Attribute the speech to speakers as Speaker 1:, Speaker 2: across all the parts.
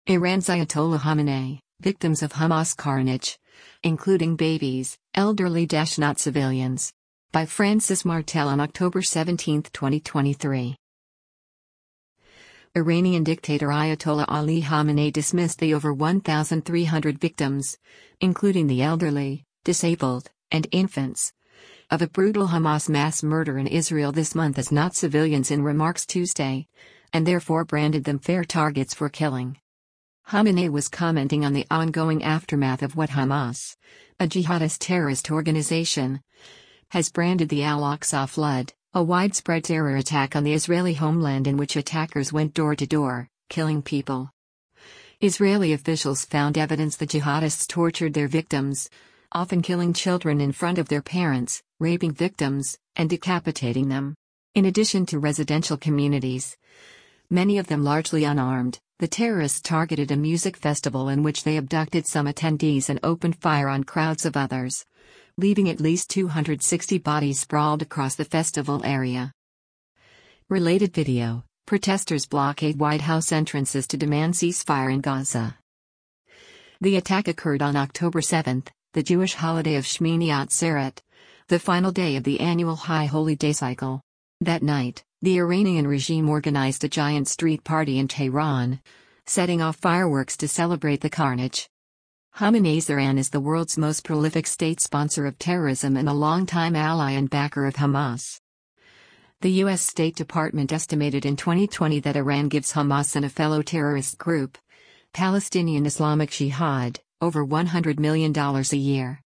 Speaker 1: Iran's Ayatollah Khamenei, victims of Hamas carnage, including babies, elderly - not civilians. By Francis Martel on October 17, 2023. Iranian dictator Ayatollah Ali Khamenei dismissed the over 1,300 victims, including the elderly, disabled, and infants, of a brutal Hamas mass murder in Israel this month as not civilians in remarks Tuesday, and therefore branded them fair targets for killing. Khamenei was commenting on the ongoing aftermath of what Hamas, a jihadist terrorist organization, has branded the Al-Aqsa flood, a widespread terror attack on the Israeli homeland in which attackers went door to door, killing people. Israeli officials found evidence the jihadists tortured their victims, often killing children in front of their parents, raping victims, and decapitating them. In addition to residential communities, many of them largely unarmed, the terrorists targeted a music festival in which they abducted some attendees and opened fire on crowds of others, leaving at least 260 bodies sprawled across the festival area. Related video: protesters blockade White House entrances to demand ceasefire in Gaza. The attack occurred on October 7, the Jewish holiday of Shmini Atzeret, the final day of the annual High Holy Day cycle. That night, the Iranian regime organized a giant street party in Tehran, setting off fireworks to celebrate the carnage. Khamenei's Iran is the world's most prolific state sponsor of terrorism and a longtime ally and backer of Hamas. The U.S. State Department estimated in 2020 that Iran gives Hamas and a fellow terrorist group, Palestinian Islamic Jihad, over $100 million a year.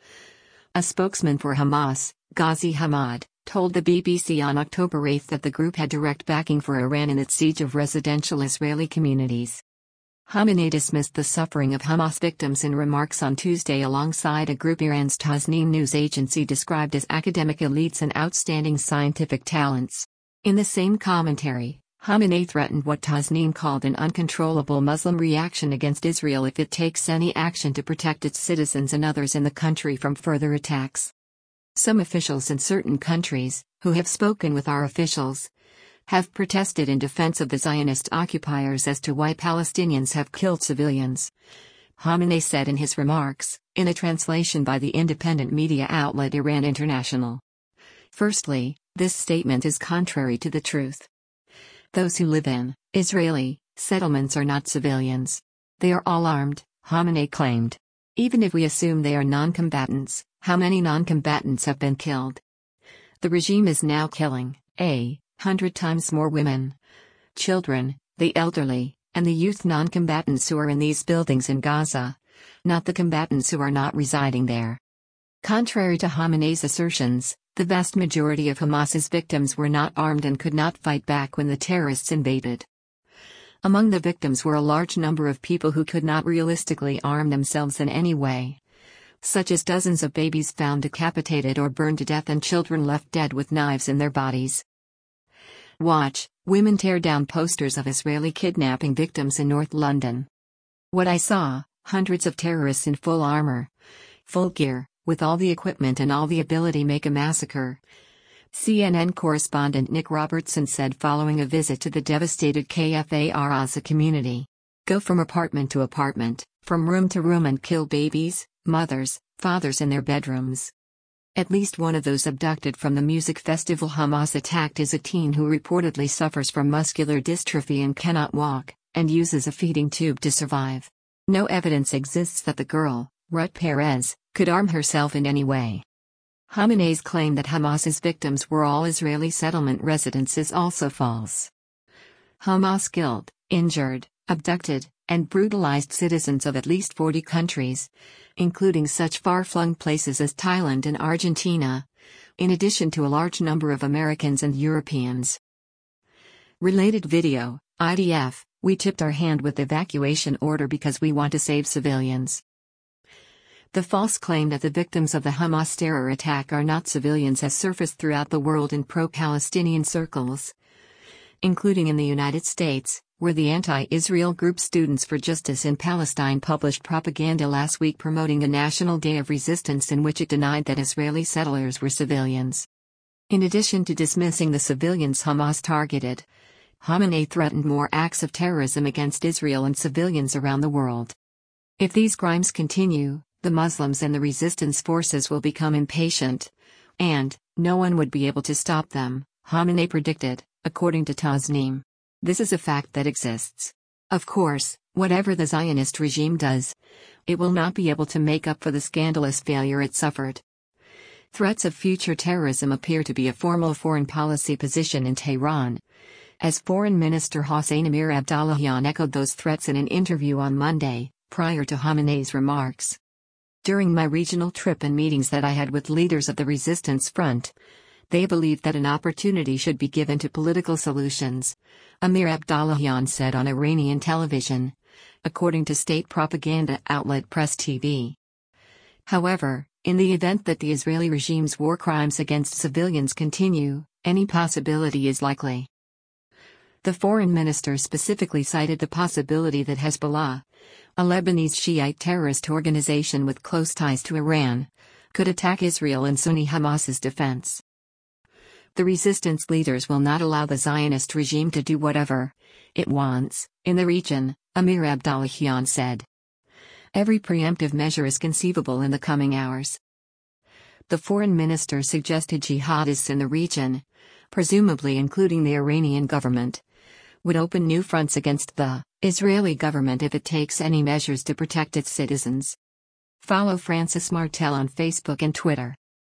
Speaker 1: A spokesman for Hamas, Ghazi Hamad, told the BBC on October 8 that the group had direct backing for Iran in its siege of residential Israeli communities. Khamenei dismissed the suffering of Hamas victims in remarks on Tuesday alongside a group Iran's Tasnim news agency described as academic elites and outstanding scientific talents. In the same commentary, Khamenei threatened what Tasnim called an uncontrollable Muslim reaction against Israel if it takes any action to protect its citizens and others in the country from further attacks. Some officials in certain countries, who have spoken with our officials, have protested in defense of the Zionist occupiers as to why Palestinians have killed civilians. Khamenei said in his remarks, in a translation by the independent media outlet Iran International. Firstly, this statement is contrary to the truth. Those who live in Israeli settlements are not civilians. They are all armed, Khamenei claimed. Even if we assume they are non-combatants, how many non-combatants have been killed? The regime is now killing 100 times more women, children, the elderly, and the youth non-combatants who are in these buildings in Gaza, not the combatants who are not residing there. Contrary to Khamenei's assertions, the vast majority of Hamas's victims were not armed and could not fight back when the terrorists invaded. Among the victims were a large number of people who could not realistically arm themselves in any way, such as dozens of babies found decapitated or burned to death and children left dead with knives in their bodies. Watch: women tear down posters of Israeli kidnapping victims in North London. What I saw: hundreds of terrorists in full armor, full gear, with all the equipment and all the ability make a massacre, CNN correspondent Nick Robertson said following a visit to the devastated Kfar Aza community. Go from apartment to apartment, from room to room and kill babies, mothers, fathers in their bedrooms. At least one of those abducted from the music festival Hamas attacked is a teen who reportedly suffers from muscular dystrophy and cannot walk, and uses a feeding tube to survive. No evidence exists that the girl, Ruth Perez, could arm herself in any way. Khamenei's claim that Hamas's victims were all Israeli settlement residents is also false. Hamas killed, injured, abducted, and brutalized citizens of at least 40 countries, including such far-flung places as Thailand and Argentina, in addition to a large number of Americans and Europeans. Related video: IDF, we tipped our hand with the evacuation order because we want to save civilians. The false claim that the victims of the Hamas terror attack are not civilians has surfaced throughout the world in pro-Palestinian circles, including in the United States, where the anti-Israel group Students for Justice in Palestine published propaganda last week promoting a national day of resistance in which it denied that Israeli settlers were civilians. In addition to dismissing the civilians Hamas targeted, Khamenei threatened more acts of terrorism against Israel and civilians around the world. If these crimes continue, the Muslims and the resistance forces will become impatient, and no one would be able to stop them, Khamenei predicted, according to Tasnim. This is a fact that exists. Of course, whatever the Zionist regime does, it will not be able to make up for the scandalous failure it suffered. Threats of future terrorism appear to be a formal foreign policy position in Tehran, as Foreign Minister Hossein Amir Abdollahian echoed those threats in an interview on Monday, prior to Khamenei's remarks. During my regional trip and meetings that I had with leaders of the resistance front, they believed that an opportunity should be given to political solutions, Amir Abdollahian said on Iranian television, according to state propaganda outlet Press TV. However, in the event that the Israeli regime's war crimes against civilians continue, any possibility is likely. The foreign minister specifically cited the possibility that Hezbollah, a Lebanese Shiite terrorist organization with close ties to Iran, could attack Israel and Sunni Hamas's defense. The resistance leaders will not allow the Zionist regime to do whatever it wants in the region, Amir Abdollahian said. Every preemptive measure is conceivable in the coming hours. The foreign minister suggested jihadists in the region, presumably including the Iranian government, would open new fronts against the Israeli government if it takes any measures to protect its citizens. Follow Francis Martel on Facebook and Twitter.